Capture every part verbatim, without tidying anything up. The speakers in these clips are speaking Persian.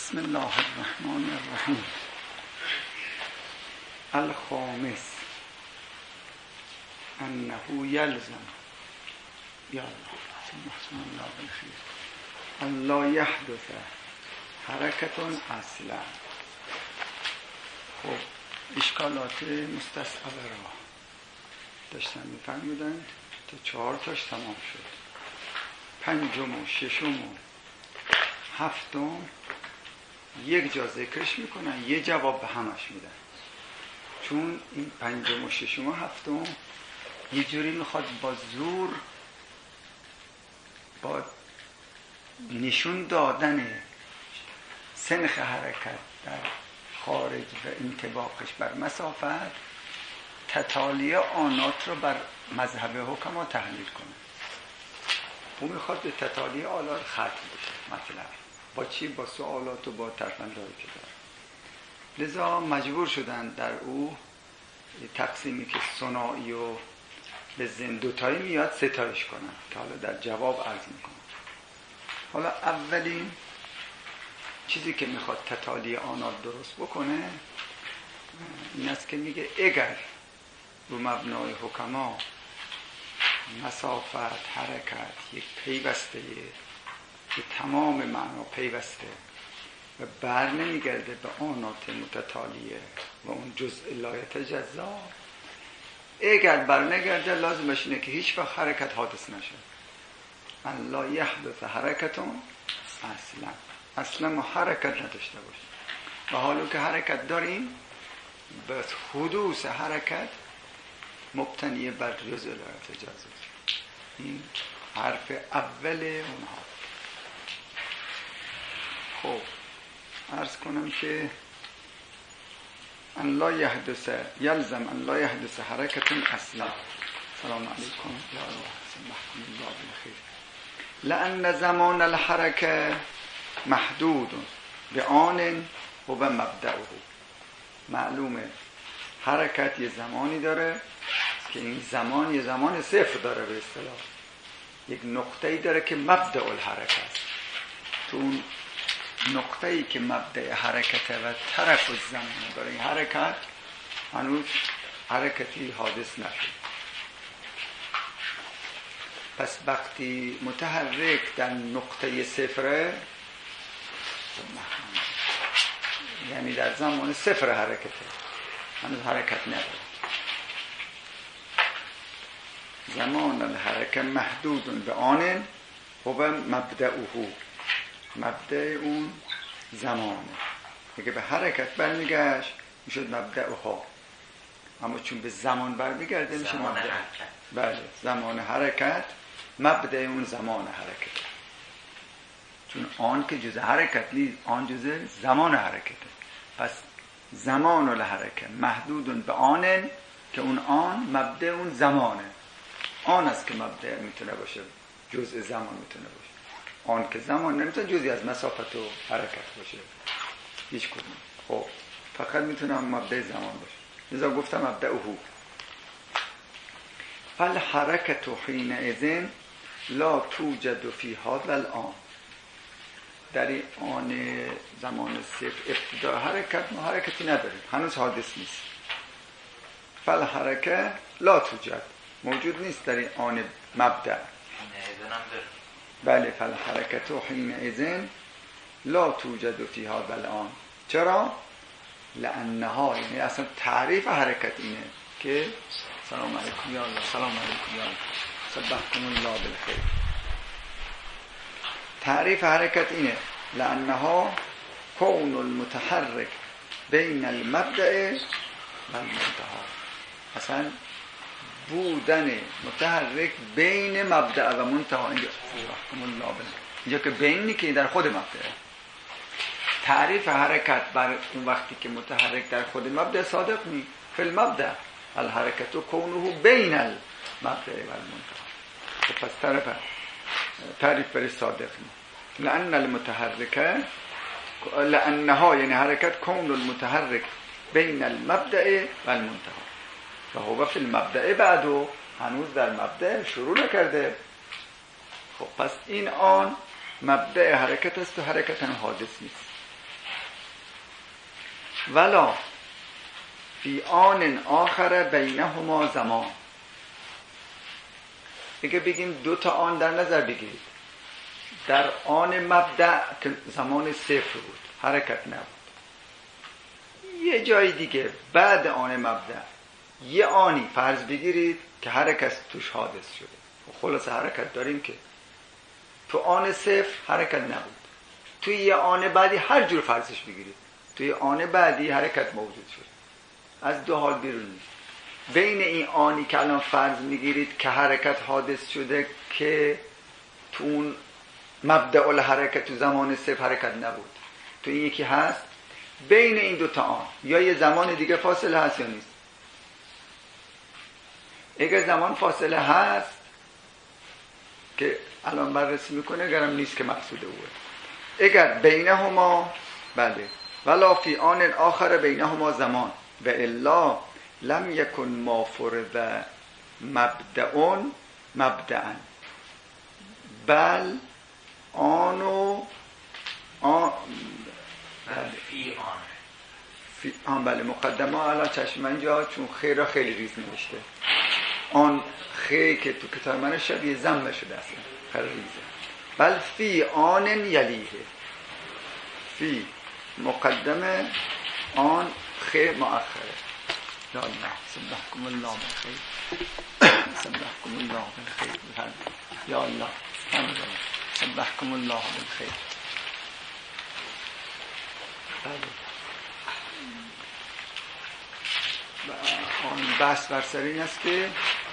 بسم الله الرحمن الرحیم. الخامس انه یلزم یا الله بسم الله بالخیر الله یحدث حرکت اصلا. خب اشکالات مستصعبه را داشتن می‌فرمودن تا چهار تاش تمام شد. پنجم و ششم و هفتم یک جا ذکرش میکنن، یه جواب به همش میدن، چون این پنجم و ششم و هفتم یه جوری میخواد با زور، با نشون دادن سنخ حرکت در خارج و انطباقش بر مسافت تتالی آنات رو بر مذهب حکما تحلیل کنه. اون میخواد به تتالی آلات ختم بشه مطلب با چی؟ با سوالات و با ترفندهایی که داره. لذا مجبور شدن در او تقسیمی که ثنایی و به ضمن دوتایی میاد ستایش کنن که حالا در جواب عرض میکنم. حالا اولین چیزی که میخواد تتالی آنات درست بکنه این است که میگه اگر رو مبنای حکما مسافت حرکت یک پیوسته که تمام معنا پیوسته و بر نمیگرده به آنات متتالیه و اون جزء لا یتجزا، اگر بر نگرده لازمش اینه که هیچ وقت حرکت حادث نشه. الله یحدث حرکتون اصلا اصلا ما حرکت نداشته باشیم و حالا که حرکت داریم به حدوث حرکت مبتنی بر جزء لا یتجزا. این حرف اول اونها. خب عرض کنم که ان لا یحدث یلزم ان لا یحدث حرکت اصلا. سلام علیکم یا الله سمحکم الله بالخیر. لان زمان الحرکه محدود به آن و به مبدأه. معلومه حرکت یه زمانی داره که این زمان یه زمان صفر داره، به اصطلاح یک نقطه‌ای داره که مبدأ الحرکه است. تو اون نقطه‌ای که مبدأ حرکت و طرف الزمان داره این حرکت هنوز حرکتی حادث نشد. پس وقتی متحرک در نقطه صفره، یعنی در زمان صفر حرکته، هنوز حرکت نداره. زمان الحرکه محدود به آن و به مبدأه. مبدأ اون زمانه. اگه به حرکت برمیگشت میشد مبدأ ها، اما چون به زمان برمیگرده میشه مبدأ. بله زمان حرکت مبدأ اون زمان حرکت، چون آن که جزء حرکت نیست، آن جزء زمان حرکته. پس زمان الحرکه محدود به آن که اون آن مبدأ اون زمانه. آن است که مبدأ میتونه باشه، جزء زمان میتونه باشه. آن که زمان نمیتونه جزئی از مسافت و حرکت باشه هیچ کدوم. خب فقط میتونه مبدأ زمان باشه. لذا گفتم مبدأه. فالحرکت حینئذ لا توجد فی هذا الآن. در این آن زمان صفر ابتدا حرکت ما حرکتی نداریم، هنوز حادث نیست. فالحرکت لا توجد، موجود نیست در این آن مبدأ. بله فالحرکت حینئذ لا توجد فی هذا الآن. چرا؟ لانها، یعنی اصلا تعریف حرکت اینه که سلام علیکم یا الله سلام علیکم یا الله صبحکم الله بالخیر. تعریف حرکت اینه لانها کون المتحرک بین المبدأ و المنتهی. اصلا بودن متحرک بین مبدأ و منتهی. اینجا که بینی که در خود مبدأ. تعریف حرکت بر اون وقتی که متحرک در خود مبدأ صادق نی. فی المبدأ الحرکت کونه بین المبدأ و المنتهی. پس طرف تعریف بر صادق نی. لأن المتحرک لأنها، یعنی حرکت کون المتحرک بین المبدأ و المنتهی و هو فی المبدأ بعدو، هنوز در مبدأ شروع نکرده. خب پس این آن مبدأ حرکت است و حرکت هم حادث نیست. ولا فی آن آخر بینهما زمان. دیگه بگیم دو تا آن در نظر بگیرید. در آن مبدأ که زمان صفر بود، حرکت نبود. یه جای دیگه بعد آن مبدأ یه آنی فرض بگیرید که حرکت توش حادث شده. خلاص حرکت داریم که تو آن صفر حرکت نبود. توی یه آن بعدی هر جور فرضش بگیرید، توی آن بعدی حرکت موجود شد. از دو حال بیرون نیست. بین این آنی که الان فرض میگیرید که حرکت حادث شده که تو اون مبدأ الحرکت تو زمان صفر حرکت نبود، تو این یکی هست. بین این دوتا آن یا یه زمان دیگه فاصله هست یا نیست. اگر زمان فاصله هست که الان بررسی میکنه، اگرم نیست که مقصود اوه. اگر بینهما بله ولا فی آن آخر بینهما زمان و الا لم یکن ما فرض مبدأ مبدأ بل آنو آن بله فی آن فی آن بله مقدمه الان چشم اینجا چون خیره خیلی ریز نوشته. آن خی که تو کتاب من شبیه زم شده اصلا خیلی ریزه. بل فی آن یلیه، فی مقدمه آن خی مؤخره. یا الله سبحکم الله بالخیر، سبحکم الله بالخیر. یا الله سبحکم الله بالخیر. آن بحث بر سر این است که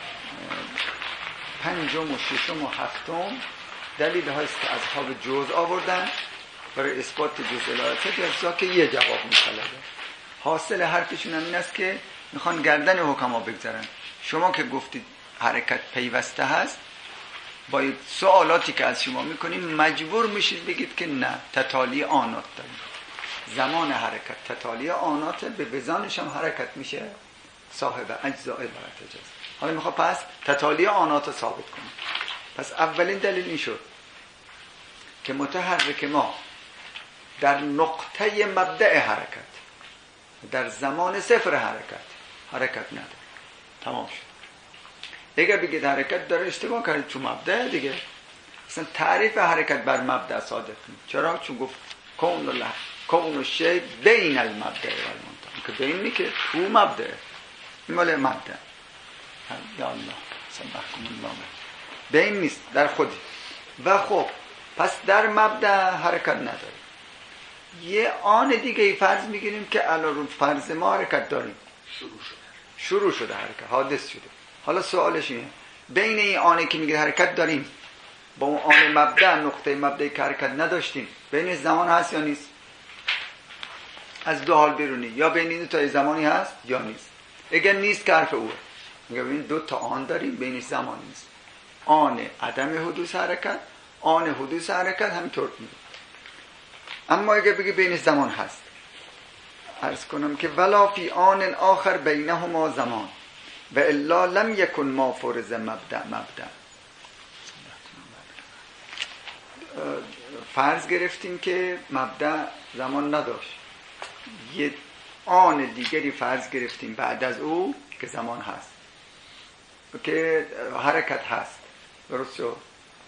پنجم و ششم و هفتم دلیل هاست که اصحاب جزء آوردن برای اثبات جزء الهیات، اجزا که یه جواب می‌طلبه. حاصل حرفشون هم این است که میخوان گردن حکما بگذارن. شما که گفتید حرکت پیوسته هست، باید سوالاتی که از شما میکنیم مجبور میشید بگید که نه، تتالی آنات داریم. زمان حرکت تتالی آنات، به بزانش هم حرکت میشه صاحب اجزاء الهیات اجازه. حالا میخواد پس تتالی آنات رو ثابت کنیم. پس اولین دلیل این شد که متحرک ما در نقطه مبدأ حرکت، در زمان صفر حرکت حرکت نداره. تمام شد. اگر بگید حرکت داره، اشتباه کردید. چون مبدأ دیگه اصلا تعریف حرکت بر مبدأ صادق نیست. چرا؟ چون گفت کون الله کون الشیء بین المبدأ و المنتهی، که بین می که تو مبدأ، این مال مبدأ. یا الله سبحکم الله، بین نیست در خودی. و خب پس در مبدأ حرکت نداره. یه آن دیگه فرض میگیریم که الان فرض ما حرکت داریم، شروع شده شروع شده حرکت، حادث شده. حالا سوالش اینه بین این آنی که میگه حرکت داریم با اون آن مبدأ، نقطه مبدأی که حرکت نداشتیم، بین زمان هست یا نیست؟ از دو حال بیرونی، یا بین این دو تا زمانی هست یا نیست. اگر نیست که حرف اوه. میگه ببین دو تا آن داریم، بینش زمان نیست. آن عدم حدوث حرکت، آن حدوث حرکت، همینطور میگه. اما اگر بگی بینش زمان هست، عرض کنم که ولا فی آن آخر بینهما زمان و الا لم یکن ما فرض مبدأ مبدأ. فرض گرفتیم که مبدأ زمان نداشت، یه آن دیگری فرض گرفتیم بعد از او که زمان هست، که حرکت هست. درست شد؟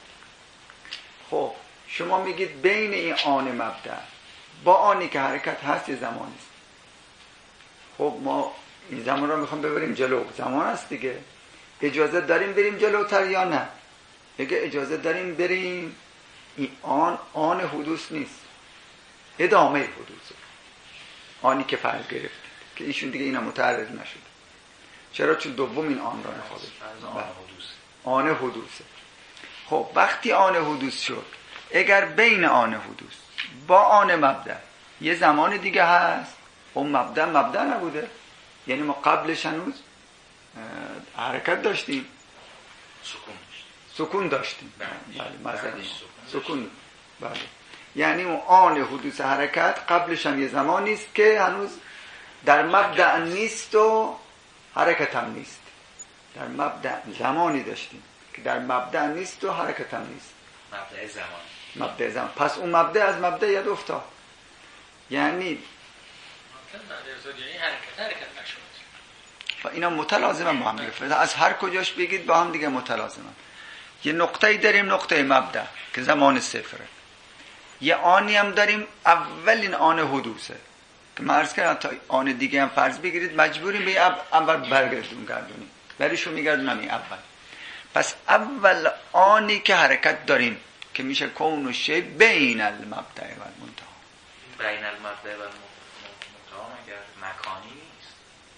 خب شما میگید بین این آن مبدأ با آنی که حرکت هست یه زمان است. خب ما این زمان رو میخوام ببریم جلو، زمان است دیگه. اجازه داریم بریم جلوتر یا نه؟ اگه اجازه داریم بریم، این آن آن حدوث نیست، ادامه حدوثه. آنی که فرض گرفت که ایشون دیگه اینا متعرض نشد. چرا؟ چون دوم این آن را نخواهد آن حدوثه. خب وقتی آن حدوث شد، اگر بین آن حدوث با آن مبدأ یه زمان دیگه هست، اون مبدأ مبدأ نبوده، یعنی ما قبلش هنوز حرکت داشتیم، سکون داشتیم سکون داشتیم بله مثلا سکون بله. یعنی اون آن حدوث حرکت قبلش هم یه زمانی است که هنوز در مبدأ نیست و حرکت هم نیست. در مبدأ زمانی داشتیم که در مبدأ نیست و حرکت هم نیست، مبدأ زمان مبدأ زمان. پس اون مبدأ از مبدأ یاد افتاد. یعنی یعنی حرکت حرکت نشد. و اینا متلازمن با هم دیگه. از هر کجاش بگید با هم دیگه متلازمن. یه نقطه‌ای داریم، نقطه مبدأ که زمان صفره. یه آنی هم داریم، اولین آن حدوثه که من عرض کردم تا آن دیگه هم فرض بگیرید مجبوریم به اول برگردون گردونیم، بریشو میگردونم این اول. پس اول آنی که حرکت داریم که میشه کون و شی بین المبدأ و المنتهی. بین المبدأ و المنتهی مگر مکانی نیست؟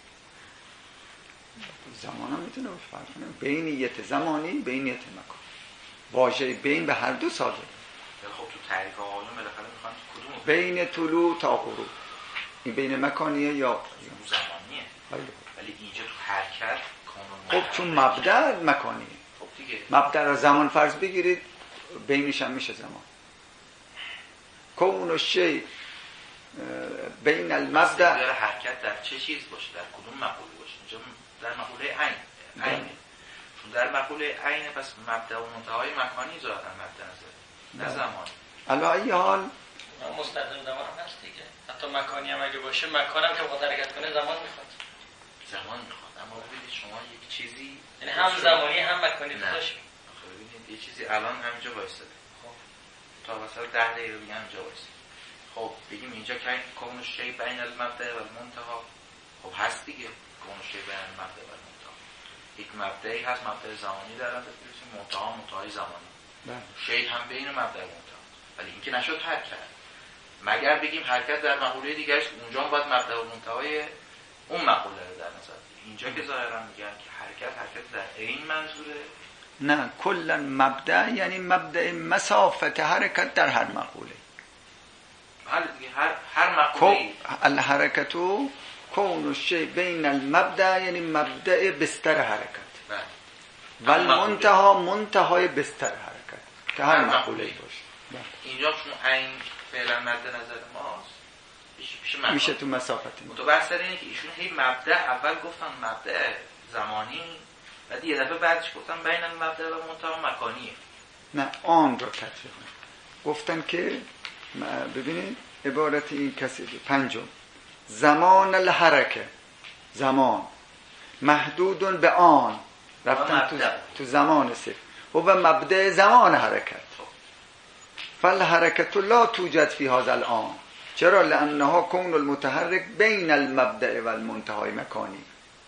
زمان هم میتونه فرق کنه، بینیت زمانی بینیت مکان. واژه بین به هر دو صادره. خب تو تعریف آقایون بالاخره میخوان کدومو؟ بین طلوع تا غروب. این بین مکانیه یا زمانیه؟ ولی اینجا تو حرکت خب چون مبدأ مکانیه. خب دیگه مبدأ را زمان فرض بگیرید، بینش هم میشه زمان. کون و شی بین المبدأ. در حرکت در چه چیز باشه؟ در کدوم مقوله باشه؟ اینجا در مقوله عین عینه. چون در مقوله عینه پس مبدأ و منتهای مکانی ظاهرا مد نظر نه زمانی. علی ای حال مستقیم زمان هم هست دیگه. حتی مکانی هم اگه باشه، مکان هم که بخواد حرکت کنه زمان میخواد. زمان میخواد. اما ببینید شما یک چیزی یعنی هم زمانی هم مکانی باشه. خب ببینید یه چیزی الان همینجا وایساده. خب تا مثلا ده دقیقه دیگه همینجا وایساده. خب بگیم اینجا که کون شی بین المبدأ و المنتهی. خب هست دیگه کون شی بین المبدأ و المنتهی. یک مبدأی هست، مبدأ زمانی در نظر بگیریم، منتهی منتهای زمانی. شی هم بین مبدأ و منتهی. ولی اینکه نشد حرکت. مگر بگیم حرکت در مقوله دیگه است، اونجا باید مبدأ و منتهای اون مقوله رو در نظر بگیریم. اینجا که ظاهرا میگن که حرکت حرکت در عین منظوره. نه، کلا مبدأ یعنی مبدأ مسافت حرکت در هر مقوله. حالا دیگه هر هر مقوله الحرکت کون الشیء بین المبدأ یعنی مبدأ بستر حرکت. بله. و المنتهی منتهای بستر حرکت که هر مقوله باشه. اینجا چون عین فعلا مد نظر ماست میشه میشه تو مسافت. متوسط اینه که ایشون هی مبدأ اول گفتن مبدأ زمانی، بعد یه دفعه بعدش گفتن بین المبدأ و منتهی مکانیه. نه، آن رو تطبیق گفتن که ببینید عبارت این کسی پنجم زمان الحرکه، زمان محدود به آن، رفتن تو, تو زمان صفر و به مبدأ زمان حرکت. فالحرکت لا توجد فی هذا الآن. چرا؟ لانها کون المتحرک بین المبدأ و المنتهای مکانی.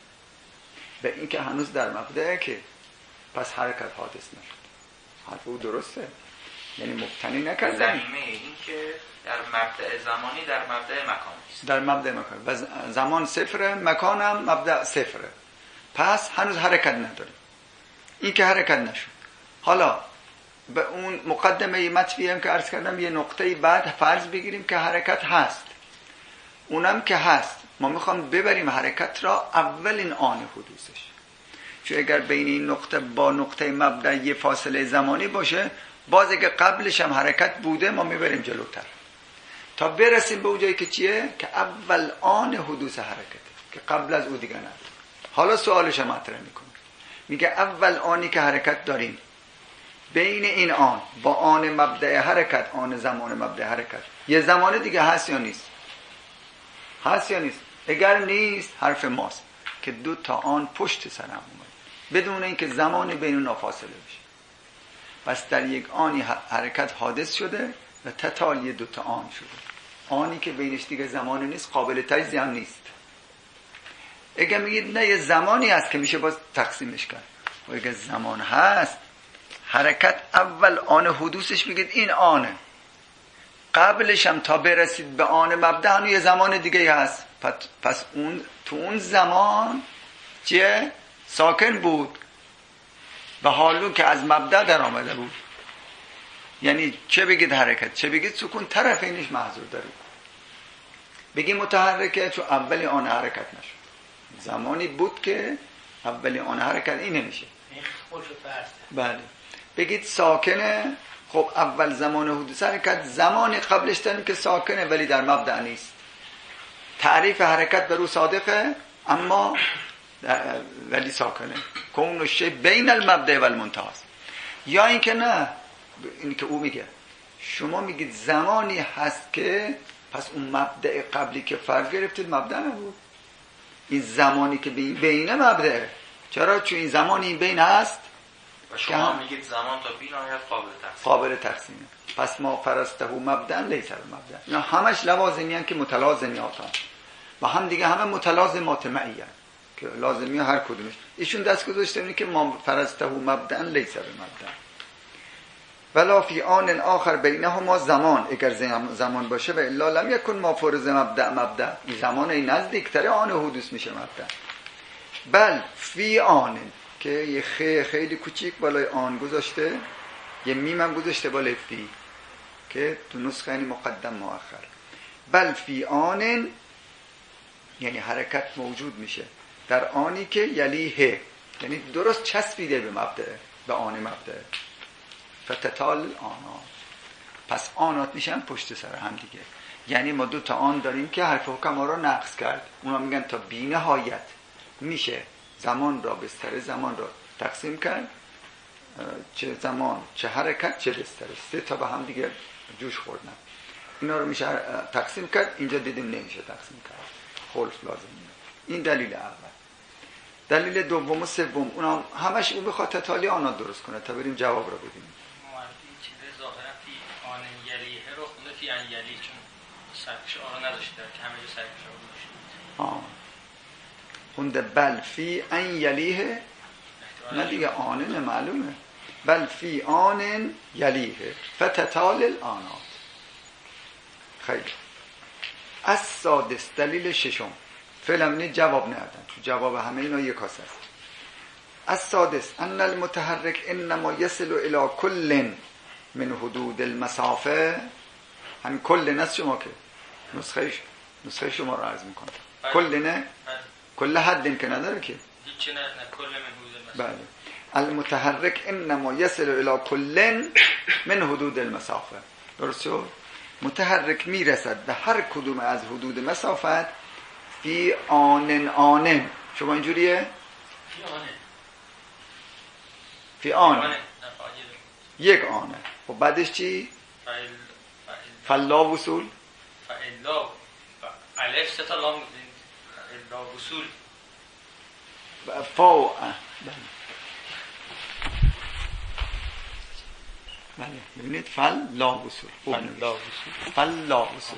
به این که هنوز در مبدأ که پس حرکت حادث نشد. حرف او درسته، یعنی مبتنی نکردن. زمینه این که در مبدأ زمانی در مبدأ مکانی است. در مبدأ مکانی و زمان صفره، مکان هم مبدأ صفره. پس هنوز حرکت نداریم. این که حرکت نشد. حالا به اون مقدمه مطفی هم که عرض کردم یه نقطه بعد فرض بگیریم که حرکت هست. اونم که هست ما میخوام ببریم حرکت را اولین آن حدوثش. چون اگر بین این نقطه با نقطه مبدأ یه فاصله زمانی باشه، باز اگه قبلش هم حرکت بوده ما میبریم جلوتر تا برسیم به اونجایی که چیه؟ که اول آن حدوث حرکته که قبل از او دیگه نداره. حالا سوالش مطرح میکنه، میگه اول آنی که حرکت داریم، بین این آن با آن مبدأ حرکت، آن زمان مبدأ حرکت یه زمان دیگه هست یا نیست؟ هست یا نیست؟ اگر نیست حرف ماست که دو تا آن پشت سر هم اومد بدون اینکه زمان بین اونها فاصله بشه. پس در یک آنی حرکت حادث شده و تتالی دو تا آن شده. آنی که بینش دیگه زمان نیست، قابل تجزیه هم نیست. اگه میگید نه یه زمانی هست که میشه باز تقسیمش کرد، و اگه زمان هست حرکت اول آن حدوثش بگید این آنه، قبلش هم تا برسید به آن مبدأ هم یه زمان دیگه هست. پس اون تو اون زمان چیه؟ ساکن بود و حالو که از مبدأ در آمده بود. یعنی چه بگید حرکت چه بگید سکون، طرفینش محضور داره. بگید متحرکه چون اولی آن حرکت نشد، زمانی بود که اولی آن حرکت این نمیشه. بله. بگید ساکنه، خب اول زمان حدوث حرکت زمانی قبلش داریم که ساکنه ولی در مبدأ نیست. تعریف حرکت بر او صادقه اما ولی ساکنه. کون الشیء بین المبدأ و المنتهی. یا اینکه نه، این که او میگه شما میگید زمانی هست که پس اون مبدأ قبلی که فرض گرفتید مبدأ نبود. این زمانی که بینه مبدأه. چرا؟ چون این زمانی این بین هست و شما میگید زمان تا بی نهایت قابل تقسیم قابل تقسیمه. پس ما فرضته مبدأ لیس مبدأ. اینا همش لوازمی هستند که متلازمیات هستند و هم دیگه همه متلازمات معین که لازمی هر کدومش. ایشون دست گذاشته اینه که ما فرضته مبدأ لیس مبدأ. ولا فی آن آخر بینهما زمان، اگر زمان باشه و الا لم یکن ما فرض مبدأ مبدأ، این زمان این نزدیکتر آن حدوث میشه مبدأ. بل فی آن که یه خ خیلی کوچیک بالای آن گذاشته، یه میم هم گذاشته بالای فی که تو نسخه یعنی مقدم مؤخر. بل فی آن یعنی حرکت موجود میشه در آنی که یلیه، یعنی درست چسبیده به مبدأ، به آن مبدأ. فتتال آنات، پس آنات میشن پشت سر هم دیگه. یعنی ما دو تا آن داریم که حرف حکما رو نقض کرد. اونا میگن تا بی نهایت میشه زمان را بستر زمان را تقسیم کرد، چه زمان چه حرکت چه بستر، سه تا به هم دیگه جوش خوردن. اینا رو میشه تقسیم کرد. اینجا دیدیم نمیشه تقسیم کرد، خلف لازم نیست. این دلیل اول. دلیل دوم و سوم اونا همش اون بخواد تتالی آنات درست کنه تا بریم جواب رو بدیم. رو خونده فی ان یلی، چون سرکش آن نداشته که همه جا سرکش آن داشته. آه خونده بل فی ان یلیه، نه دیگه آنه معلومه. بل فی آن یلیه فتتال الانات. خیلی. از سادس دلیل ششم فعلا نی جواب ندادن، تو جواب همه اینا یک کاسه است. از سادس ان المتحرک انما یصل الی کل من حدود المسافه. همین کل نه شما که نسخه نسخه شما رو عرض میکنم. کل نه کل حد که نداره که هیچ نه، نه کل من حدود المسافه. بله. المتحرک انما یصل الی کل من حدود المسافه. درست شد؟ متحرک میرسد به هر کدوم از حدود مسافت فی آن آن. شما اینجوریه؟ فی آن فی آن یک آنه. خب بعدش چی؟ فلا وصول فلا الف سه تا لام فلا وصول فا بله بله ببینید فلا وصول فلا وصول فلا وصول.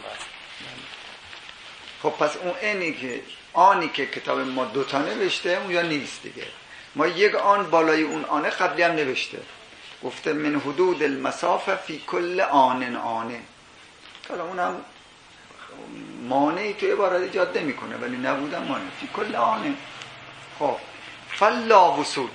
خب پس اون اینی که آنی که کتاب ما دوتا نوشته اون یا نیست دیگه. ما یک آن بالای اون آنه قبلی هم نوشته، گفته من حدود المسافه فی کل آن آنه. حالا اونم مانعی توی عبارت ایجاد نمیکنه ولی نبودم مانع فی کل آنه. خب فلا وصول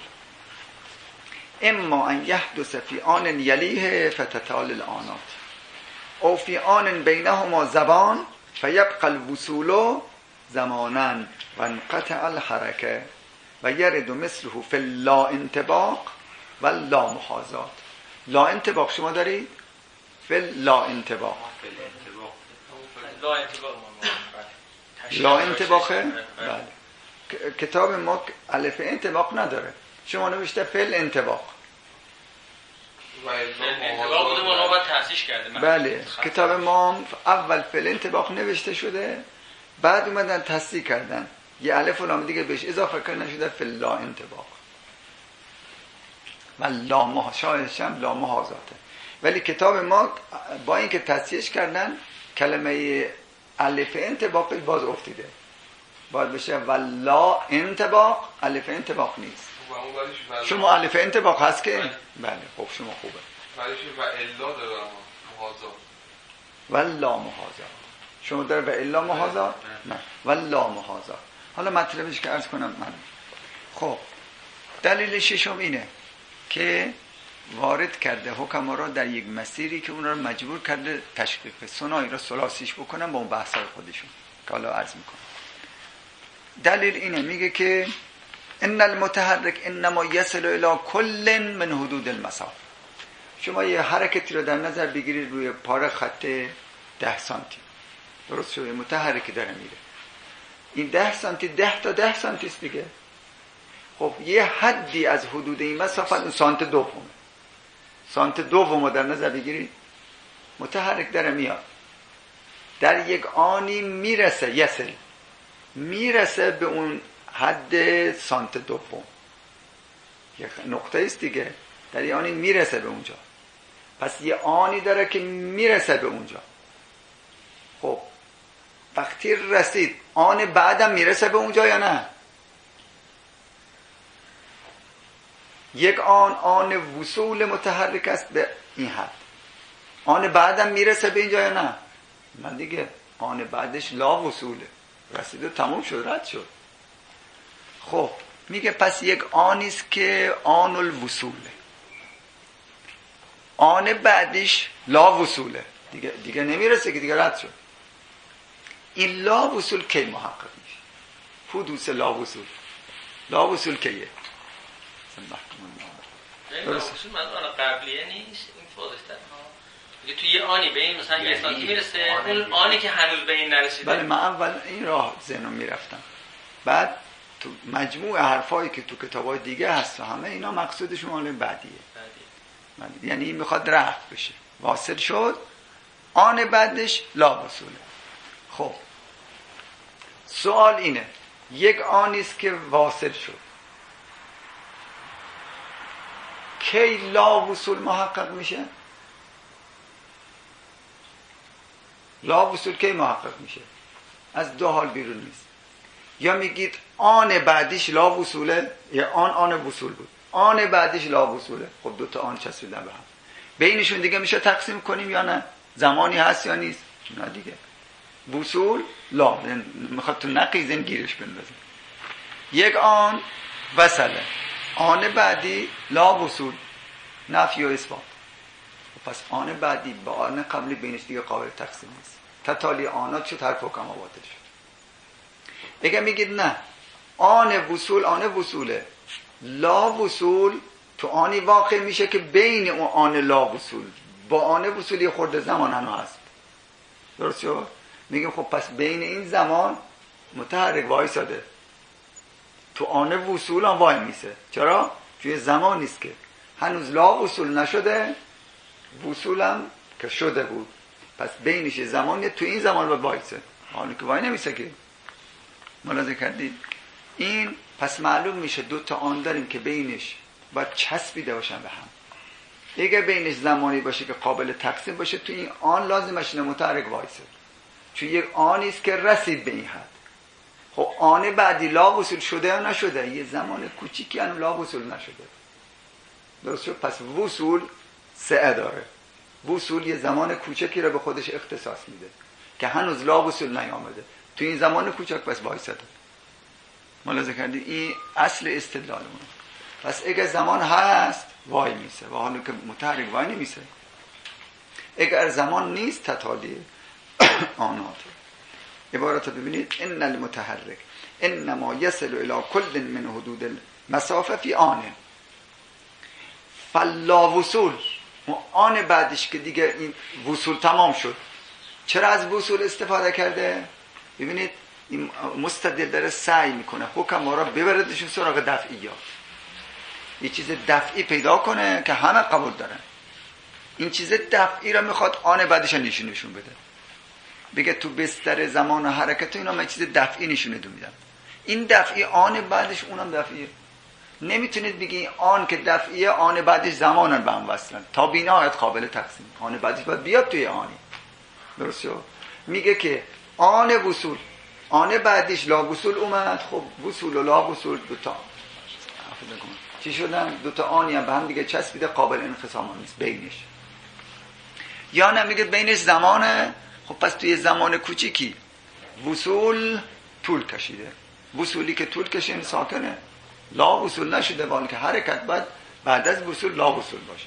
اما ان یحدث فی آن یلیه فتتال الانات او فی آن بینهما زبان فیبقى الوصول زمانا و انقطع الحرکه و یرد مثله فی لا انطباق و لا محاذات. لا انطباق شما دارید؟ فی لا انطباق لا انطباقه؟ بله. کتاب ما الف انطباق نداره. شما نوشته فی انطباق. انطباق بوده ما باید تحصیش کرده. بله کتاب ما اول فی انطباق نوشته شده، بعد اومدن تصحیح کردن یه الف و لام دیگه بهش اضافه کردن شده فی لا انطباق و لا مح شاهدش هم لا محاذاته. ولی کتاب ما با اینکه تصحیحش کردن کلمه الف انطباق باز افتیده، باید بشه ولا انطباق. الف انطباق نیست. شما الف انطباق هست که بله خب شما خوبه. ولی و الا داره محاذات. ولا محاذات شما داره و الا محاذات؟ نه ولا محاذات. حالا مطلبش که عرض کنم من. خب دلیل ششم اینه که وارد کرده حکما را در یک مسیری که اونا رو مجبور کرده تشقیق ثنایی را ثلاثیش بکنن با اون بحثای خودشون که حالا عرض میکنم. دلیل اینه، میگه که ان المتحرک انما یصل الی کل من حدود المسافه. شما یه حرکتی رو در نظر بگیرید روی پاره خط ده سانتی، درست شده؟ متحرکی داره میره، این ده سانتی ده تا ده سانتی است دیگه. خب یه حدی از حدود این مسافت اون سانت دومه. سانت دوم رو در نظر بگیرید، متحرک داره میاد، در یک آنی میرسه، یسل میرسه به اون حد سانت دوم، یک نقطه است دیگه، در یک آنی میرسه به اونجا. پس یه آنی داره که میرسه به اونجا. خب وقتی رسید آن بعدم میرسه به اونجا یا نه؟ یک آن آن وصول متحرک است به این حد، آن بعدم میرسه به اینجا یا نه؟ نه دیگه، آن بعدش لا وصوله، رسید و تموم شد، رد شد. خب میگه پس یک آنیست که آن الوصوله، آن بعدش لا وصوله، دیگه دیگه نمیرسه که، دیگه رد شد. این لا وصول کی محقق میشه؟ حدوث لا وصول. لا وصول کیه؟ درست. وصول منظور قبلیه نیست، این فاضل‌تر ها. دیگه تو یه آنی به این مثلا یه سانتی میرسه، اون آنی که هنوز به این نرسیده. بله، من اول این راه ذهنم میرفتم، بعد تو مجموع حرفایی که تو کتابای دیگه هست و همه اینا مقصودشون مال بعدیه. بعدی. یعنی این میخواد رفع بشه، واصل شد، آن بعدش لا وصوله. خب سوال اینه، یک آنیست که واصل شد، کی لا وصول محقق میشه؟ لا وصول کی محقق میشه؟ از دو حال بیرون نیست. یا میگید آن بعدیش لا وصوله، یا آن آن وصول بود، آن بعدیش لا وصوله. خب دو تا آن چسبیدن به هم، بینشون دیگه میشه تقسیم کنیم یا نه؟ زمانی هست یا نیست؟ نه دیگه. وصول لا، میخواد تو نقیزن گیرش بندازیم. یک آن وصله، آن بعدی لا وصول، نفی و اثبات. پس آن بعدی با آن قبلی بینش دیگه قابل تقسیم نیست. تتالی آنات شد، هر حکم آباده شد. اگه میگید نه، آن وصول آن وصوله، لا وصول تو آنی واقع میشه که بین اون آن لا وصول با آن وصولی خورده زمان هنو هست. درست شد؟ میگیم خب پس بین این زمان متحرک وای ساده، تو آن وصول هم وای میسه. چرا؟ توی زمان نیست که هنوز لا وصول نشده، وصول هم که شده بود، پس بینش زمانیه، تو این زمان باید وایسه، حالا که وای نمیسه که. ملاحظه کردید؟ این پس معلوم میشه دو تا آن داریم که بینش باید چسبیده باشن به هم. اگه بینش زمانی باشه که قابل تقسیم باشه، تو این آن لازمش متحرک وایسه، چون یک آنیست که رسید به این حد. خب آن بعدی لا وصول شده یا نشده؟ یه زمان کوچیکی هنو لا وصول نشده. درست شد؟ پس وصول سعه داره. وصول یه زمان کوچکی رو به خودش اختصاص میده که هنوز لا وصول نیامده، تو این زمان کوچک پس وایساده. ملاحظه کردی؟ این اصل استدلالمون. پس اگر زمان هست وای میسه، و حالا که متحرک وای نمیسه. اگر زمان نیست تتالی آنات. عبارت ببینید، ان المتحرک انما یصل الی کل من حدود المسافه فی آن فلا وصول. آن بعدش که دیگه این وصول تمام شد، چرا از وصول استفاده کرده؟ ببینید این مستدل داره سعی میکنه حکم را ببردشون سراغ دفعیات، یه چیز دفعی پیدا کنه که همه قبول دارن. این چیز دفعی را میخواد آن بعدش نشون نشون بده، بگه تو بستر زمان و حرکت اینا من چیز دفعی نشونه دو میدم. این دفعی آن بعدش اونم دفعیه. نمیتونید بگی آن که دفعیه آن بعدش زمانن به هم وصلن، تا بینایت قابل تقسیم. آن بعدش باید بیاد توی آنی. درست شد؟ میگه که آن وصول، آن بعدش لا وصول اومد. خب وصول و لا وصول دوتا چی شدن؟ دوتا آنی هم به هم دیگه چسبیده، قابل انقسام نیست بینش. یا نمیگه بینش زمانه. خب پس توی زمان کوچیکی وصول طول کشیده، وصولی که طول کشید ساکنه، لا وصول نشده، ولی که حرکت بعد بعد از وصول لا وصول باشه.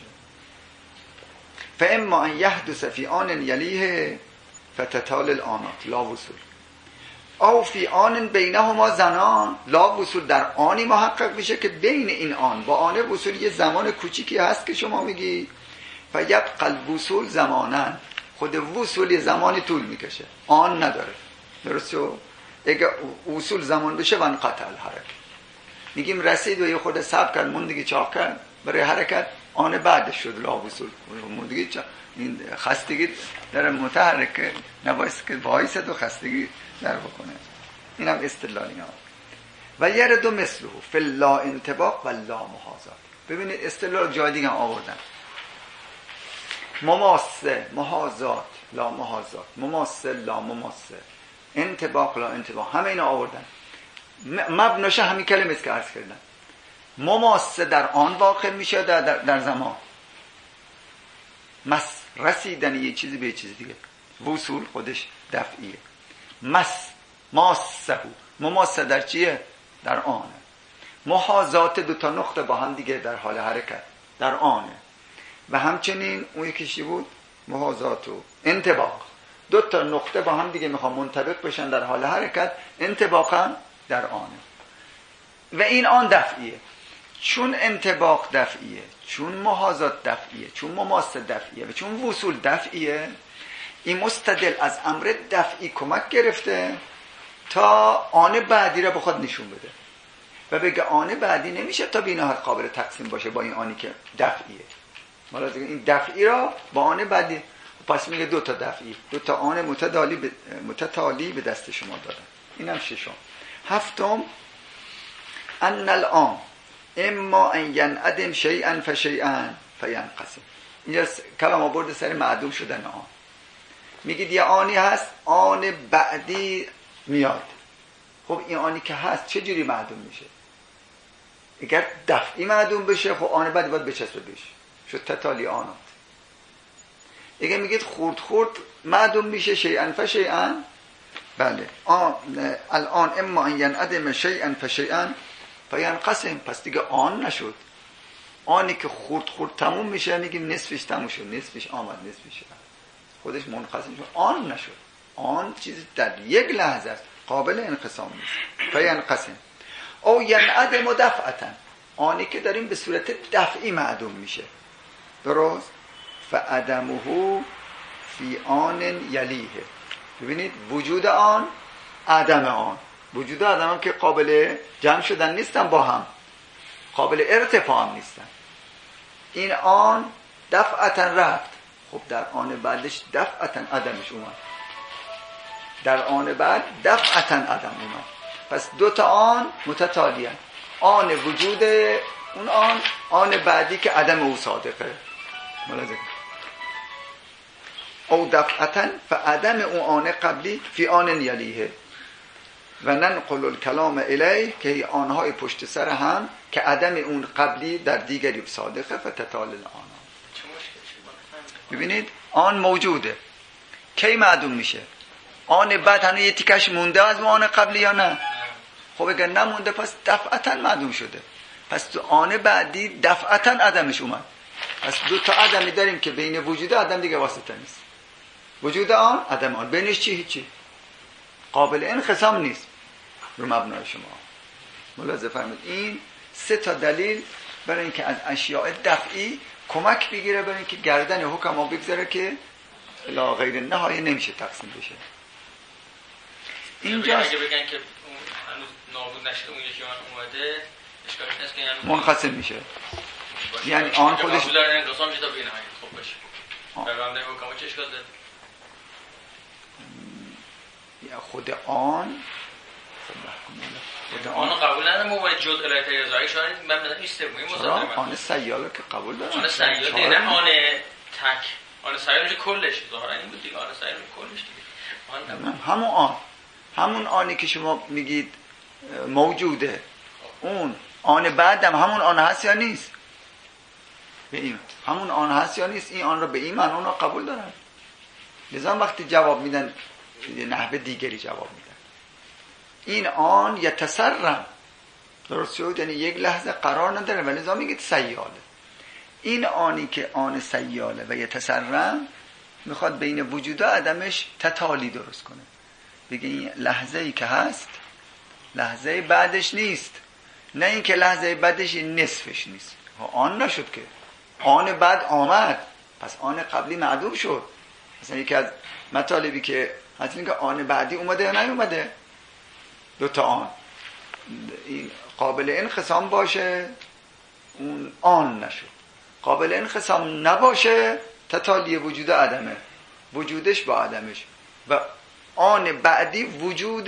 فاما ان يحدث في آن يليه فتتال الآنات لا وصول، او فی آن بینهما زمان، لا وصول در آنی محقق میشه که بین این آن با آن وصول یه زمان کوچیکی هست که شما میگی فیبقى الوصول زمانن، خود وصول یه زمانی طول میکشه، آن نداره. درسته؟ اگه وصول زمان بشه وانقطع الحرکت، میگیم رسید و یه خود صبر کرد، مون دیگه چاق کرد برای حرکت، آن بعدش شد لا وصول. دیگه این خستگی در متحرک نباید که وایسد و خستگی در بکنه. اینم استدلالی ها. و یرد مثله فی لا انطباق و لا محاذات. ببینید استدلال جای دیگه هم آوردن. مماسه، محاذات، لا محاذات، مماسه، لا مماسه، انطباق، لا انطباق، همه اینا آوردن. مبناش همین کلمه است که عرض کردن. مماسه در آن واقع میشه در, در, در زمان. مس رسیدن یه چیزی به یه چیز دیگه. وصول خودش دفعیه. مس ماسه، مماسه در چیه؟ در آنه. محاذات دو تا نقطه با هم دیگه در حال حرکت در آنه. و همچنین اون یکیشی بود محاذات و انطباق، دو تا نقطه با هم دیگه میخوام منطبق بشن در حال حرکت، انطباقا در آنه. و این آن دفعیه. چون انطباق دفعیه، چون محاذات دفعیه، چون مماسه دفعیه و چون وصول دفعیه، این مستدل از امر دفعی کمک گرفته تا آن بعدی را به خود نشون بده و بگه آن بعدی نمیشه تا بینهایت قابل تقسیم باشه با این آنی که دفعیه. مالا این دفعی را با آن بعدی، پس میگه دو تا دفعی، دو تا آن متتالی به متتالی به دست شما دادن. اینم ششم. هفتم ان الان اما ان ینعدم شیئا فشیئا فینقسم. اینجا کلام آورده سر معدوم شدن آن. میگید یه آنی هست، آن بعدی میاد. خب این آنی که هست چه جوری معدوم میشه؟ اگر دفعی معدوم بشه خب آن بعدی باید بچسبه بشه، شد تتالی آنات. اگر میگید خورد خورد معدوم میشه شیئا فشیئا، بله آن الان اما ان ینعدم شیئا فشیئا فینقسم، پس دیگه آن نشد. آنی که خورد خورد تموم میشه میگیم نصفش تموم شد، نصفش آمد، نصفش شد، خودش منقسم شد، آن نشد. آن چیز در یک لحظه است، قابل انقسام نیست. فینقسم او ینعدم دفعتا، آنی که داریم به صورت دفعی معدوم میشه، درست؟ فعدمه فی آن یلیه. ببینید وجود آن، عدم آن. وجود آدم هم که قابل جمع شدن نیستن، با هم قابل ارتفاع هم نیستن. این آن دفعتا رفت، خب در آن بعدش دفعتا عدمش اومد، در آن بعد دفعتا عدم اومد. پس دو تا آن متتالی هست. آن وجود اون آن، آن بعدی که عدم او صادقه. ملاحظه او دفعتا فعدم اون آن قبلی فی آن یلیه و ننقل الکلام الیه، که آنهای پشت سر هم که عدم اون قبلی در دیگری صادقه فتتال الان. ببینید آن موجوده، کی معدوم میشه؟ آن بعد هنوز یه تیکش مونده از آن قبلی یا نه؟ خب اگر نمونده پس دفعتا معدوم شده، پس تو آن بعدی دفعتا عدمش اومد. پس دو تا عدمی داریم که بین وجود عدم دیگه واسطه نیست. وجود آن، عدم آن، بینش چی؟ هیچی، قابل انقسام نیست رو مبنای شما. ملاحظه فرمایید این سه تا دلیل برای اینکه از اشیاء دفعی کمک بگیره برای اینکه گردن حکما بگذاره که لا غیر نهایه نمیشه تقسیم بشه. اینجا اگه بگن که اون هنوز نابود نشده اون یکی آن اومده، اشکالش نیست که یعنی منقسم میشه، یعنی آن خودش قبول داره انقسام میشه تا بینه خوب باشه. پیغمبر حکما چه اشکال داره؟ یا خود آن خود آن قبول ندارم، موارد جزء الهی رضایی شاید من بدم این سومی مصادره. آن سیاله که قبول دارم، آن سیاله نه آن تک، آن سیاله میشه کلش، ظاهرا این بود دیگه، آن سیاله کلش دیگه. آن همون آن، همون آنی که شما میگید موجوده، اون آن بعدم همون آن هست یا نیست؟ به این همون آن هست یا نیست؟ این آن را به این معنی اون را قبول دارن. لذا وقتی جواب میدن نحوه دیگری جواب میدن. این آن یتسرم، درست شد؟ یعنی یک لحظه قرار نداره ولی لذا میگید سیاله. این آنی که آن سیاله و یتسرم میخواد بین وجود و عدمش تتالی درست کنه، بگه این لحظه ای که هست لحظه بعدش نیست، نه این که لحظه بعدش نصفش نیست. آن نشد که آن بعد آمد، پس آن قبلی معدوم شد. مثلا یکی از مطالبی که حتی این که آن بعدی اومده یا نیومده، دو تا آن این قابل انقسام باشه، اون آن نشد. قابل انقسام نباشه تتالی وجود عدمه، وجودش با عدمش، و آن بعدی وجود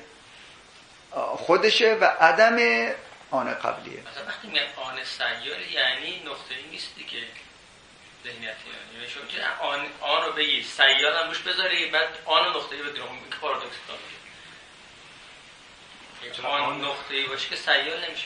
خودشه و عدم آن قبلیه. مثلا وقتی میگن آن سیال یعنی نقطه‌ای نیست دیگه ذهنیت، یعنی شما که آن آن رو بگی سیال هم روش بذاری بعد آن نقطه‌ای رو دیگه که پارادوکس داره. آن نقطه‌ای باشه که سیال نمیشه.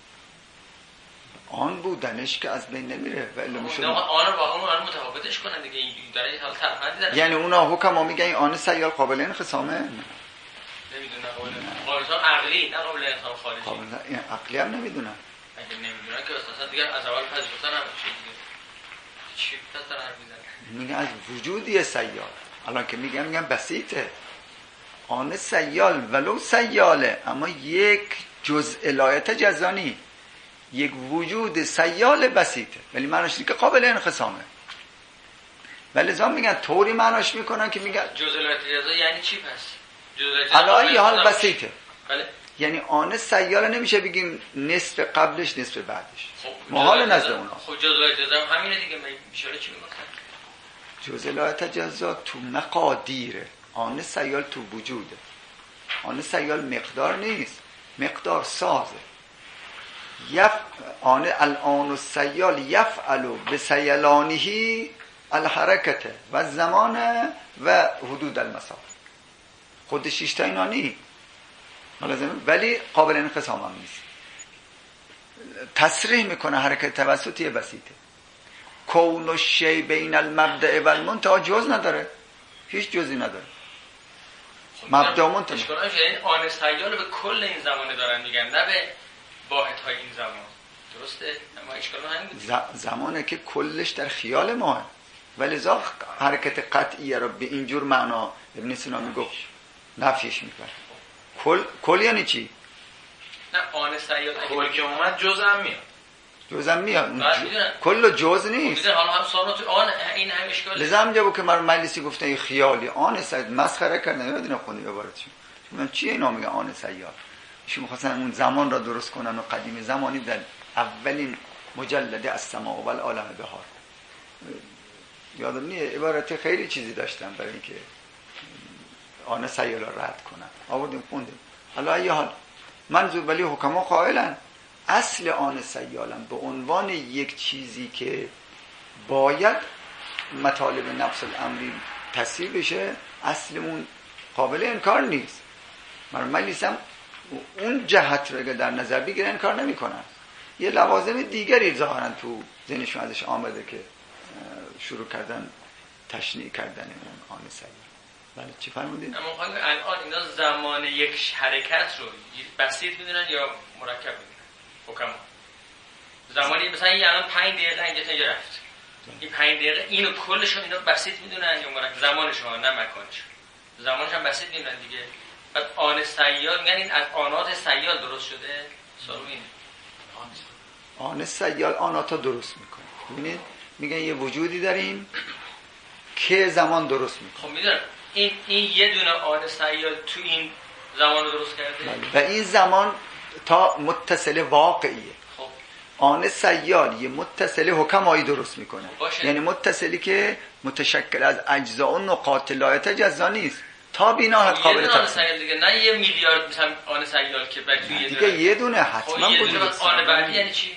آن بودنش که از بین نمیره و الا میشه آن رو با اون متفاوتش کنن دیگه، این داره حال طرفندی داره. یعنی اونا حکما میگن این آن سیال قابل انقسامه؟ نمیدونم قابل انقسام عقلی، نه قابل انقسام خارجی. قابل این عقلی هم نمیدونن. اگه نمیدونن که اصلا دیگه از اول پذیرفتن هم چی دیگه چی تا حرف میزنن. میگن از وجودی سیال. الان که میگن میگن بسیطه. آن سیال ولو سیاله، اما یک جزء لایت جزانی، یک وجود سیال بسیطه، ولی معناش اینه که قابل انقسامه. ولی لذا میگن طوری معناش میکنن که میگن جزء لایت جزا یعنی چی پس؟ الان یه حال بسیطه. بله. یعنی آن سیال نمیشه بگیم نصف قبلش نصف بعدش. محال نزد اونا. خب جزء لایت جزا هم همینه دیگه، میشه چی میگن؟ جزء لایت جزا تو مقادیره، آن سیال تو وجوده. آن سیال مقدار نیست، مقدار سازه. یف آن الان السیال یفعل بسیلانه الحرکت و زمان و حدود المسافه. خود شش تا اینا نی، ولی قابل انقسام هم نیست. تصریح میکنه حرکت توسطی بسیطه. کون الشیء بین المبدأ و المنتهی جز نداره، هیچ جزی نداره. مبدأ و منتهی. اشکال این آن سیال به کل این زمانه دارن میگن، نه به واحدهای این زمان. درسته؟ اما اشکال همین زمانه که کلش در خیال ماه، ولذا حرکت قطعیه رو به اینجور معنا ابن سینا میگفت نفیش میکنه. کل کل یعنی چی؟ نه آن سیال کل که اومد جز هم میاد، جز هم میاد، ج... کل جز نیست. میدونن حالا هم سوال تو آن این هم اشکال. لذا هم جا که من مجلسی گفته این خیالی آن سیال مسخره کردن، نمیدونم خونی عبارتشون. من چیه اینا میگن آن سیال؟ ایشون می‌خواستن اون زمان را درست کنن و قدیم زمانی در اولین مجلد از سما و العالم بهار. یادم نیه عبارت خیلی چیزی داشتن برای اینکه آن سیال را رد کنن. آوردیم خوندیم. حالا ای حال منظور ولی حکما قائلن اصل آن سیالم به عنوان یک چیزی که باید مطالب نفس الامری تصحیح بشه، اصلمون قابل انکار نیست. من مجلسم اون جهت رو اگه در نظر بگیرن انکار نمی‌کنن. یه لوازم دیگری ظاهرا تو ذهنشون ازش آمده که شروع کردن تشنیع کردن اون آن سیال. بله چی فرمودین؟ اما خواهیم الان اینا زمان یک حرکت رو بسیط میدونن یا مرکب میدونن حکما؟ زمانی مثلا این الان پنج دقیقه اینجا اینجا رفت، این پنج دقیقه اینو کلش رو اینا بسیط میدونن یا مرکب؟ زمانش ها نه مکانش. زمانش هم بسیط میدونن دیگه. بعد آن سیال میگن این از آنات سیال درست شده. سوال اینه آن سیال آناتا درست میکنه. ببینید میگن یه وجودی داریم که زمان درست میکنه. خب میدونم این این یه دونه آن سیال تو این زمان رو درست کرده. بله. و این زمان تا متصل واقعیه. خب آن سیال یه متصل حکمایی درست میکنه. باشه. یعنی متصلی که متشکل از اجزاء و نقاط لایت جزا نیست تا بینا قابل تفسیر دیگه، نه یه میلیارد مثلا آن سیال که بعد توی یه دیگه یه دونه حتما بود. آن بعدی یعنی چی؟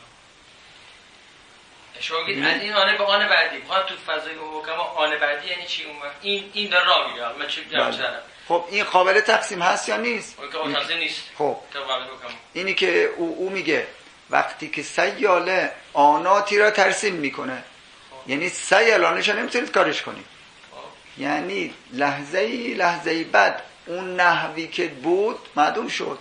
شما میگید از این آن به آن بعدی، بخواد تو فضای حکما آن بعدی یعنی چی؟ اون این این داره راه میره. من چی جواب دادم؟ خب این قابل تقسیم هست یا نیست؟ قابل تقسیم نیست. خب اینی که او, او میگه وقتی که سیاله آناتی را ترسیم میکنه، خب. یعنی سیالانش رو نمیتونید کارش کنید. خب. یعنی لحظه ای لحظه ای بعد اون نحوی که بود معدوم شد،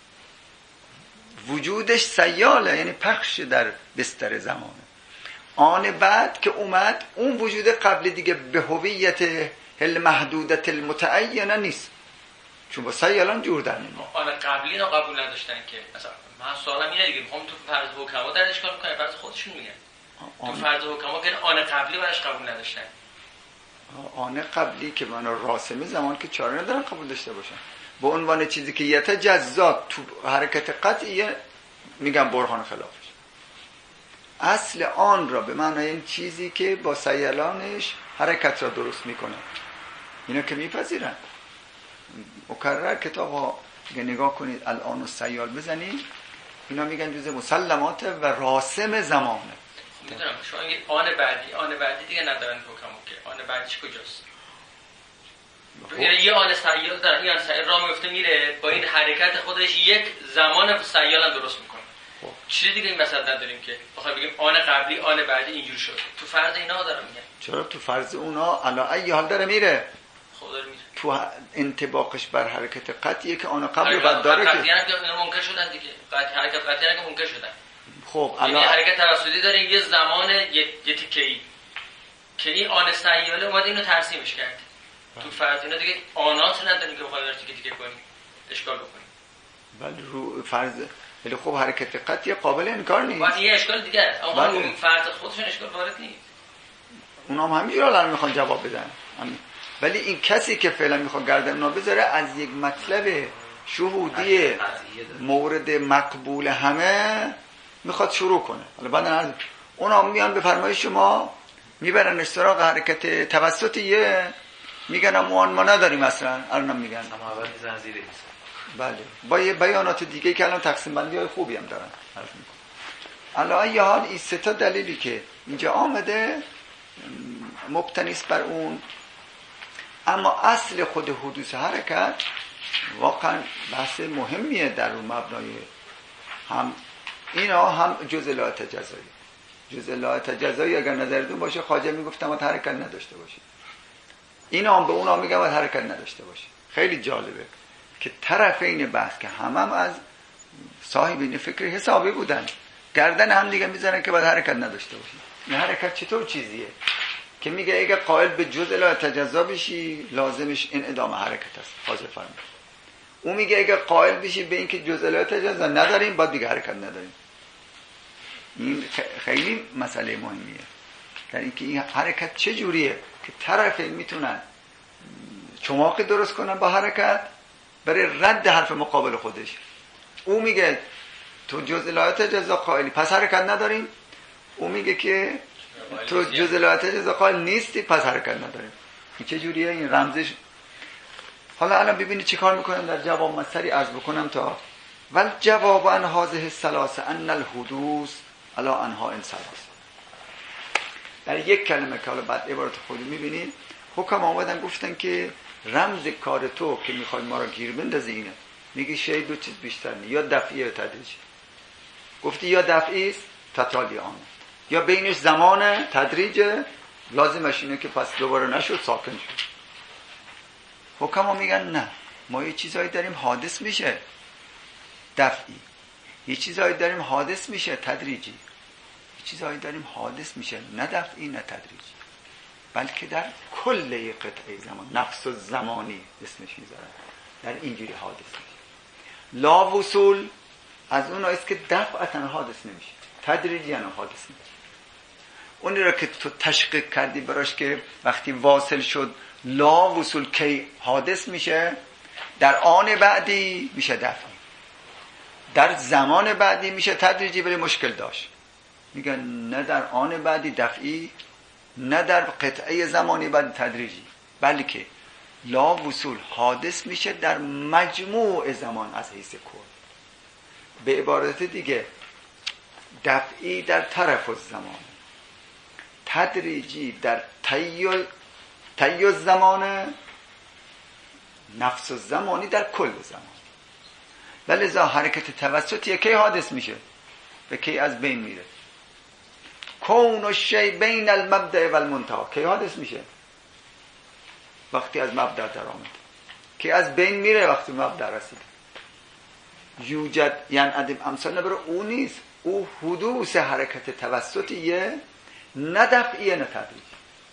وجودش سیاله، یعنی پخش در بستر زمانه. آن بعد که اومد اون وجود قبل دیگه به هویت المحدودت المتعینه نیست، چون با سیالان جور در نمیاد. آن قبلی رو قبول نداشتن که مثلا من سوالم اینه دیگه، میخوام تو فرض حکما درش کار میکنه، فرض خودشون میگن تو فرض حکما که آن قبلی براش قبول نداشتن. آن قبلی که من راسمه زمان که چاره ندارن قبول داشته باشن به عنوان چیزی که یتجزا تو حرکت قطعیه، میگم برهان خلافش. اصل آن را به معنای این چیزی که با سیالانش حرکت را درست میکنه، اینا که میپذیرن. مکرر کتاب ها نگاه کنید الان و سیال بزنید، اینا میگن جزء مسلمات و راسم زمانه. میدونم شما این آن بعدی آن بعدی دیگه ندارن حکم که آن بعدیش کجاست؟ یه آن سیال دارن، این آن سیال راه میفته میره با این حرکت خودش یک زمان سیال هم درست میکنه. چیزی دیگه این مثلا نداریم که بخوام بگیم آن قبلی آن بعدی اینجوری شد. تو فرض اینا دارم میگم. چرا تو فرض اونا علا ای حال داره میره؟ خب داره میره. تو انطباقش بر حرکت قطعیه که آن قبل بعد داره که قطعیه که منکر شدن دیگه. قطعی حرکت قطعیه که منکر شدن. خب یعنی حرکت توسطی داریم یه زمان یه یه تیکه‌ای که این آن سیاله اومد اینو ترسیمش کرد. تو فرض اینا دیگه آنات نداریم که بخوایم تیکه تیکه کنیم اشکال بکنیم. ولی رو فرض ولی خب حرکت قطعی قابل انکار نیست. ولی یه اشکال دیگه است. اما اون فرض خودشون اشکال وارد نیست. اونا هم همینجوری الان میخوان جواب بدن. ولی این کسی که فعلا میخواد گردن اونا بذاره از یک مطلب شهودی مورد مقبول همه میخواد شروع کنه. حالا بعد اونا میان به فرمایش شما میبرن سراغ حرکت توسطیه، میگن ما ما نداریم اصلا. الان میگن اما اول میزنن زیر این. بله با یه بیانات دیگه که الان تقسیم بندی های خوبی هم دارن. الان یه حال این سه تا دلیلی که اینجا آمده مبتنی است بر اون، اما اصل خود حدوث حرکت واقعا بحث مهمیه در اون مبنای هم اینا هم جزء لایحه جزایی. جزء لایحه جزایی اگر نظرتون باشه خواجه میگفتم باید حرکت نداشته باشید، اینا هم به اونا میگن باید حرکت نداشته باشید. خیلی جالبه که طرفین بحث که هم هم از صاحبین فکر حسابی بودن گردن هم دیگه میزنن که باید حرکت نداشته باشید. این حرکت چطور چیزیه که میگه اگه قائل به جزء لایحه جزا بشی لازمش این ادامه حرکت است. خواجه فرمود اون میگه اگه قائل بشی به اینکه جزء لایحه جزا نداریم باید دیگه حرکت نداریم. این خیلی مسئله مهمیه در اینکه این حرکت چه جوریه که طرفین میتونن چماق درست کنن با حرکت برای رد حرف مقابل خودش. او میگه تو جزء لایحه جزا قائلی پس حرکت نداریم، او میگه که تو جزء لایحه جزا قائل نیستی پس حرکت نداریم. این چه جوریه این رمزش؟ حالا الان ببینید چی کار میکنم در جواب مستری عرض بکنم تا ول جواب عن هذه الثلاثه ان الحدوث علی انها انصراف. در یک کلمه که حالا بعد عبارت خودی میبینید حکم آمدن گفتن که رمز کار تو که میخوای ما را گیر بندازی اینه، میگی شی دو چیز بیشتر نه، یا دفعی یا تدریجی. گفتی یا دفعی است تتالی آن، یا بینش زمان تدریج لازمش اینه که پس دوباره نشد ساکن شد. حکم ها میگن نه، ما یه چیزایی داریم حادث میشه دفعی، یه چیزایی داریم حادث میشه تدریجی، یه چیزایی داریم حادث میشه نه دفعی نه تدریجی بلکه در کل قطعه زمان نفس و زمانی اسمش میذارن، در اینجوری حادث میشه. لا وصول از اون است که دفعتا حادث نمیشه، تدریجی هم حادث نمیشه. اونی را که تو تشقیق کردی براش که وقتی واصل شد لا وصول کی حادث میشه، در آن بعدی میشه دفعی، در زمان بعدی میشه تدریجی، ولی مشکل داشت. میگن نه در آن بعدی دفعی نه در قطعه زمانی بعد تدریجی، بلکه لا وصول حادث میشه در مجموع زمان از حیث کل. به عبارت دیگه دفعی در طرف الزمان، تدریجی در تیل تیل زمان، نفس الزمانی در کل زمان. ولذا حرکت توسطی کی حادث میشه و کی از بین میره. کون الشی بین المبدأ و المنتهی کی حادث میشه؟ وقتی از مبدأ در آمد. کی از بین میره؟ وقتی مبدأ رسید. یوجد یعنی عدم امثال نبره، او نیست، او حدوث حرکت توسطیه نه دفعیه نه تدریجی.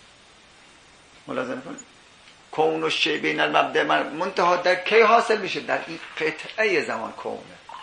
ملاحظه کنید کون الشی بین المبدأ و المنتهی در کی حاصل میشه؟ در این قطعه زمان کونه،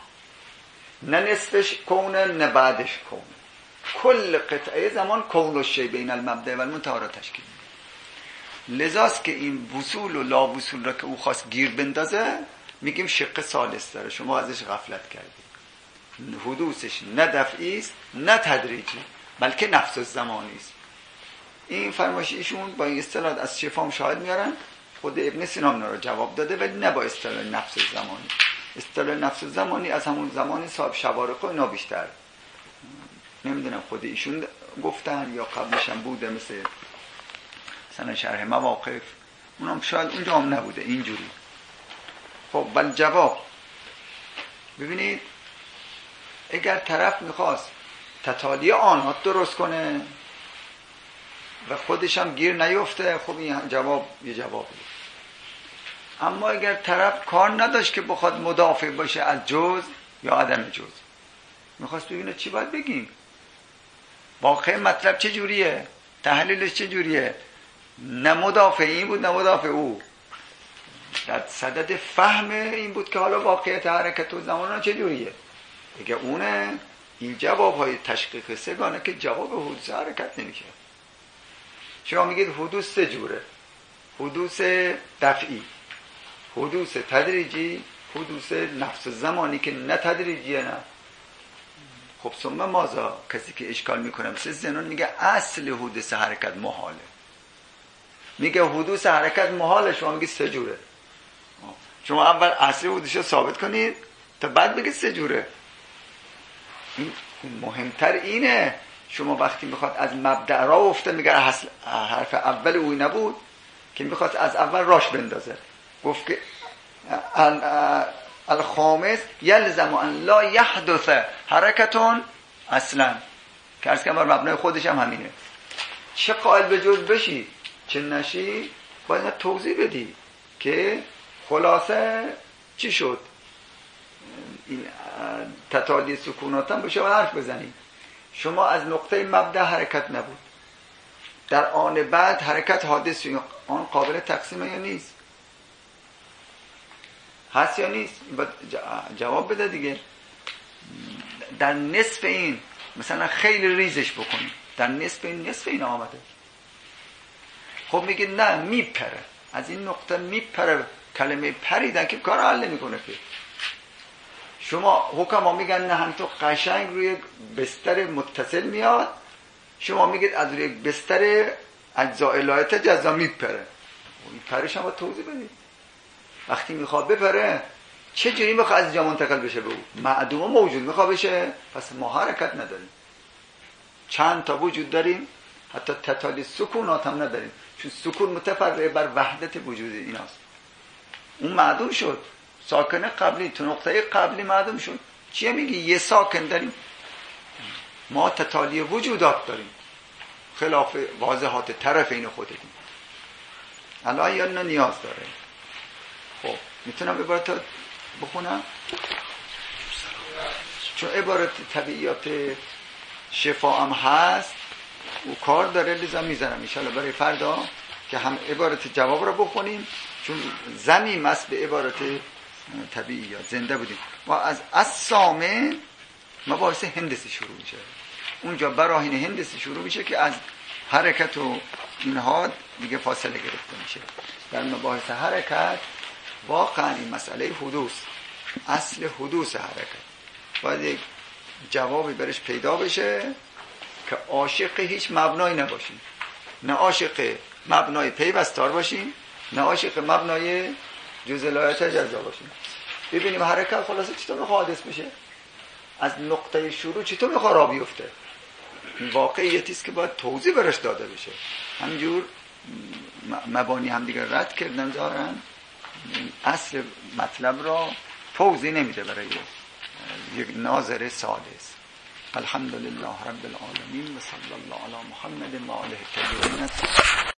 نه نصفش کونه نه بعدش کونه، کل قطعه زمان کون الشی بین المبدأ و المنتهی را تشکیل میده. لذاست که این وصول و لا وصول را که او خواست گیر بندازه میگیم شق ثالث داره، شما ازش غفلت کردید. حدوثش نه دفعی است نه تدریجی، بلکه نفس الزمانی است. این فرمایش ایشون با این اصطلاح از شفام شاهد میارن، خود ابن سینا اینا رو جواب داده، ولی نه با اصطلاح نفس الزمانی. اصطلاح نفس الزمانی از همون زمان صاحب شوارق و اینا بیشتر، نمیدونم خود ایشون گفتن یا قبلش هم بوده، مثل مثلا شرح مواقف، اونم شاید اونجا هم نبوده اینجوری. خب ولی جواب ببینید، اگر طرف میخواست تتالی آنات درست کنه و خودش هم گیر نیفته، خب این جواب یه جوابه. اما اگر طرف کار نداشت که بخواد مدافع باشه از جز یا عدم جز، میخواست ببینه چی باید بگیم، واقع مطلب چه جوریه، تحلیلش چه جوریه، نه مدافع این بود نه مدافع او، در صدد فهم این بود که حالا واقعیت حرکت و زمان چه جوریه. دیگه اونه این جواب های تشقیق سگانه که جواب حدوث حرکت نمیشه. شما میگید حدوث سه جوره، حدوث دفعی، حدوث تدریجی، حدوث نفس زمانی که نه تدریجیه نه. خب ثم مازا، کسی که اشکال میکنه مثل زنون میگه اصل حدوث حرکت محاله، میگه حدوث حرکت محاله، شما میگید سه جوره. شما اول اصل حدوث رو ثابت کنید تا بعد بگید سه جوره. این مهمتر اینه، شما وقتی میخواد از مبدأ را افته، میگه حرف اول اوی نبود که میخواد از اول راش بندازه، گفت که الخامس یلزم ان لا یحدث حرکتون اصلا، که ارز کنم بر مبنای خودش هم همینه. چه قائل به جز بشی چه نشی باید توضیح بدی که خلاصه چی شد. این تتالی سکونات هم بشه و حرف بزنی. شما از نقطه مبدأ حرکت نبود، در آن بعد حرکت حادث آن قابل تقسیمه یا نیست، هست یا نیست، جواب بده دیگه. در نصف این مثلا خیلی ریزش بکنی، در نصف این نصف این آمده، خب میگه نه میپره، از این نقطه میپره. کلمه پریدن که کار حل نمیکنه که. شما حکما میگن نه هم تو قشنگ روی بستر متصل میاد، شما میگید از روی بستر اجزاء لایت جزا میپره. این پرش هم باید توضیح بدید. وقتی میخواد بپره چه جوری میخواد از جا منتقل بشه به او؟ معدوم موجود میخواد بشه، پس ما حرکت نداریم. چند تا وجود داریم، حتی تتالی سکونات هم نداریم، چون سکون متفرع بر وحدت وجود ایناست. اون معدوم شد، ساکن قبلی تو نقطه قبلی معدوم شد. چیه میگی؟ یه ساکن داریم، ما تتالی وجودات داریم، خلاف واضحات طرفین خودتون. الان یا نه نیاز داره. خب میتونم عبارت بخونم؟ چون عبارت طبیعیات شفا هم هست و کار داره، لذا میذارم انشاءالله برای فردا که هم عبارت جواب رو بخونیم، چون زمیم است به عبارت طبیعیات. زنده بودیم ما از از سامه مباحث هندسی شروع میشه، اونجا براهین هندسی شروع میشه که از حرکت و اینها دیگه فاصله گرفته میشه. در مباحث حرکت واقعا این مسئله حدوث، اصل حدوث حرکت باید یک جوابی برش پیدا بشه که عاشق هیچ مبنایی نباشیم، نه عاشق مبنای پیوستار باشیم، نه عاشق مبنای جزء لایت جزا باشیم. ببینیم حرکت خلاصه چطور میخواد حادث بشه، از نقطه شروع چطور میخواد را بیفته. این واقعیتی است که باید توضیح برش داده بشه. همینجور مبانی هم دیگر رد کردن دارن، اصل مطلب را توضیح نمیده برای یک ناظر سادس. الحمدلله رب العالمین و صلی الله علی محمد و آله الطاهرین.